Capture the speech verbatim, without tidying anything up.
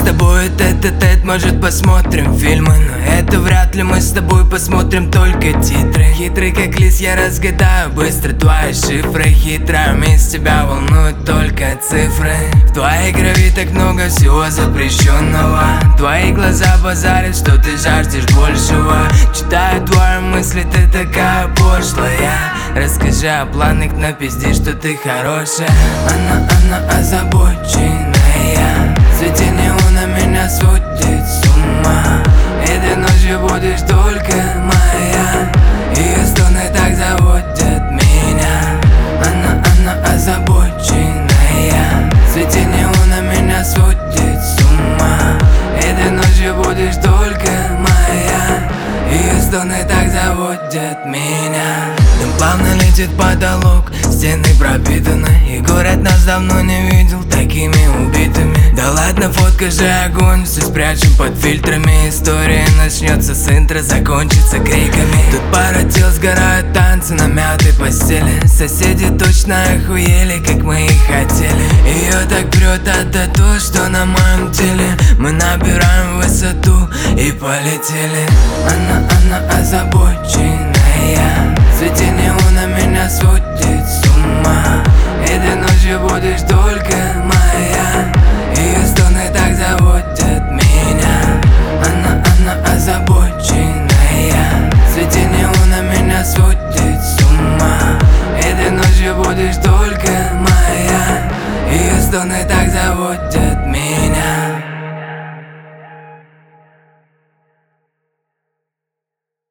тобой тет-а-тет, может посмотрим фильмы, но это вряд ли, мы с тобой посмотрим только титры. Хитрый как лис, я разгадаю быстро твои шифры. Хитрая месть, тебя волнуют только цифры. В твоей крови так много всего запрещенного. Твои глаза базарят, что ты жаждешь большего. Читаю твои мысли, ты такая пошлая. Расскажи о планах, напизди, что ты хорошая. Она, она озабоченная. Свете неона меня сводит с ума. Этой ночью будешь только моя. Ее стоны так заводят меня. Она, она озабоченная. Свете неона меня сводит с ума. Этой ночью будешь только моя. Ее стоны так заводят меня. Дым плавно летит в потолок, стены пропитаны, и город нас давно не видел такими убитыми. Да ладно, фотка же огонь, все спрячем под фильтрами. История начнется с интро, закончится криками. Тут пара тел сгорают, танцы на мятой постели. Соседи точно охуели, как мы и хотели. Ее так прет от тату, что на моем теле. Мы набираем высоту и полетели. Она, она озабоченная. Свете неона меня сводит с ума. Этой ночью будешь только моя.